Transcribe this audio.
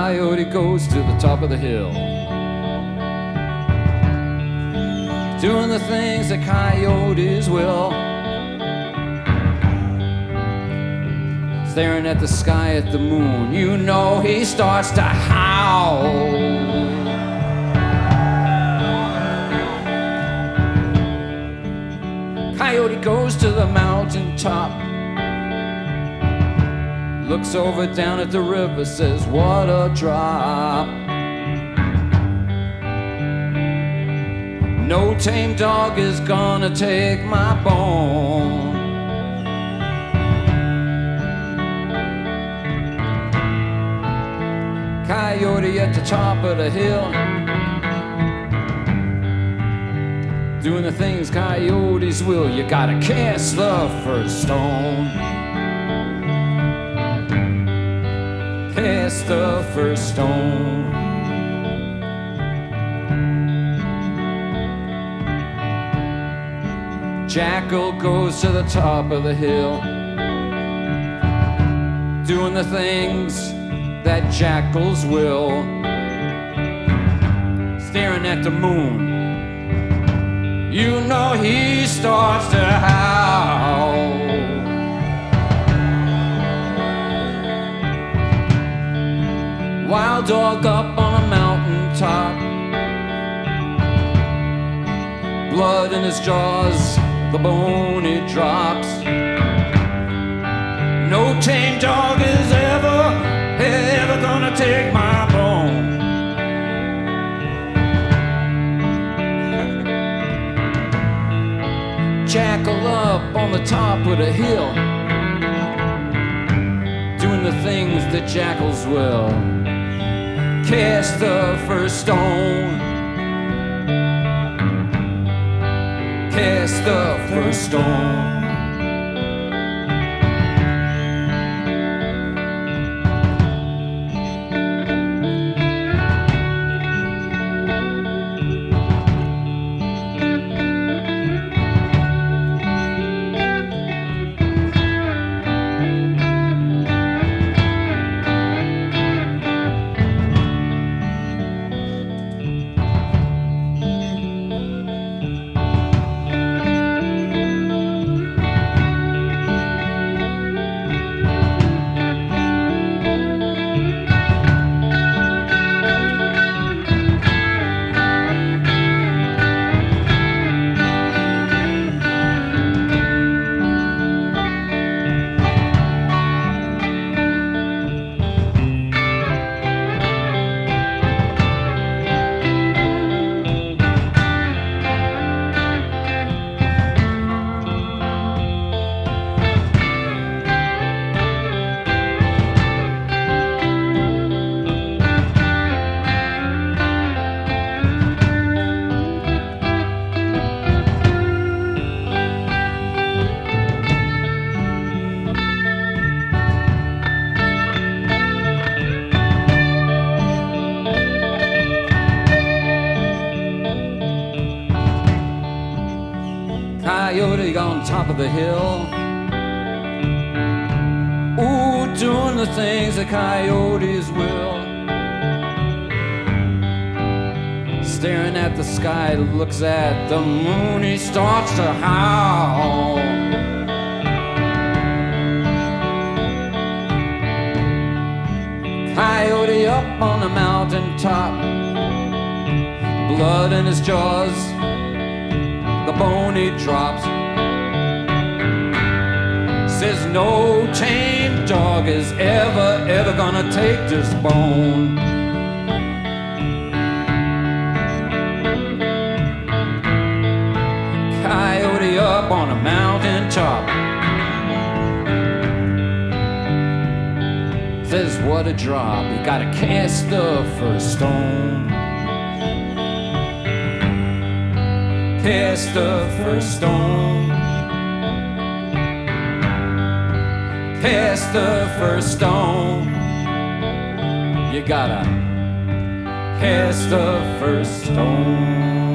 Coyote goes to the top of the hill, doing the things that coyotes will. Staring at the sky, at the moon, you know he starts to howl. Coyote goes to the mountain top, looks over down at the river, says, what a drop. No tame dog is gonna take my bone. Coyote at the top of the hill, doing the things coyotes will. You gotta cast the first stone. Cast the first stone. Jackal goes to the top of the hill, doing the things that jackals will. Staring at the moon, you know he starts to howl. Wild dog up on a mountain top, blood in his jaws, the bone he drops. No tame dog is ever gonna take my bone. Jackal up on the top of the hill, doing the things that jackals will. Cast the first stone. Cast the first stone. Coyote on top of the hill, ooh, doing the things that coyotes will. Staring at the sky, looks at the moon, he starts to howl. Coyote up on the mountain top, blood in his jaws, the bone he drops. Says no tame dog is ever gonna take this bone. Coyote up on a mountain top, says what a drop, you gotta cast the first stone. Cast the first stone. Cast the first stone. You gotta cast the first stone.